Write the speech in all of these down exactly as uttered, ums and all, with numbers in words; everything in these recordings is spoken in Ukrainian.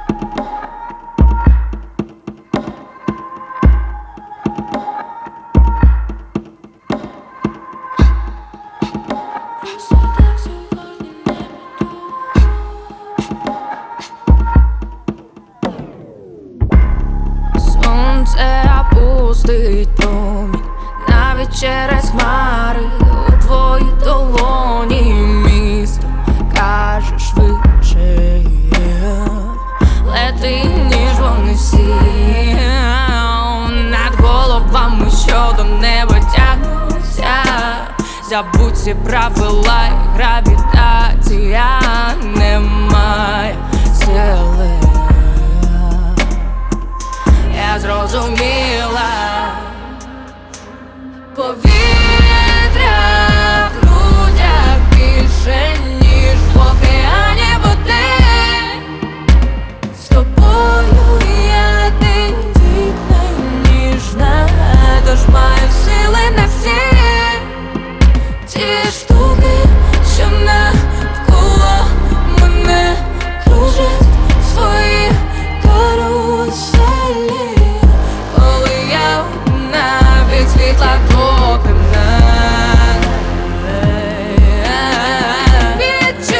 Сонце опустить промінь навіть через хмари. У твоїй долоні місто каже швидше, лети, ніж вони всі. Над головами, що до неба тягнуться, забудь всі правила і гравітація немає сили. Я зрозуміла, повітря в грудях більше, ніж в океані води. З тобою я тендітна і ніжна, тож маю сили на всі ті штуки, що навколо мене кружать свої каруселі. Коли я одна, від світла до темна, відчуй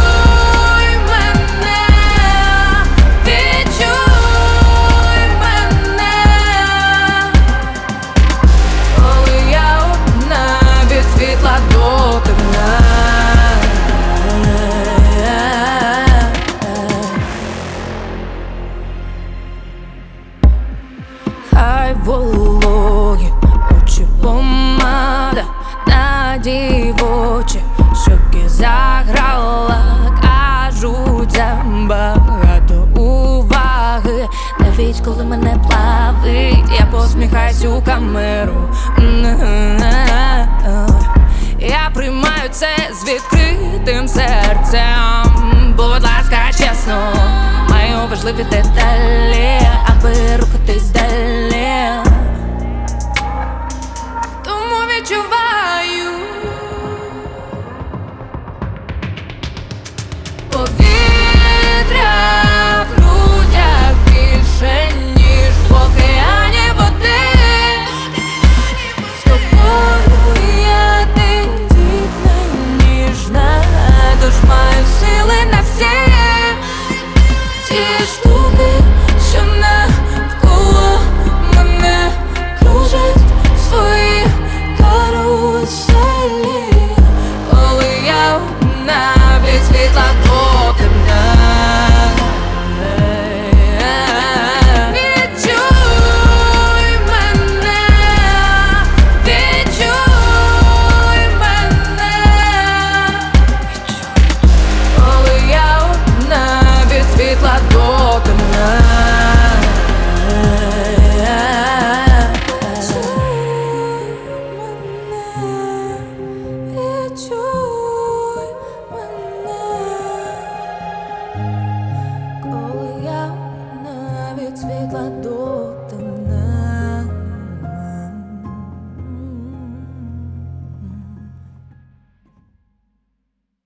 мене, відчуй мене. Коли я одна, від світла до темна. Хай вологі очі помада на дівочі щоки заграла, кажуть, забагато уваги. Навіть коли мене плавить, я посміхаюсь у камеру. Я приймаю це з відкритим серцем. Будь ласка, чесно, маю важливі деталі, аби рухатись далі. Тому відчуваю повітря в грудях більше, ніж в океані води. З тобою я тендітна і ніжна, тож маю сили на всі ті штуки, що навколо мене кружать свої каруселі. Коли я одна, від світла до темна. Відчуй мене, відчуй мене. Коли я одна, від світла до темна. Відчуй мене, коли я одна, від світла до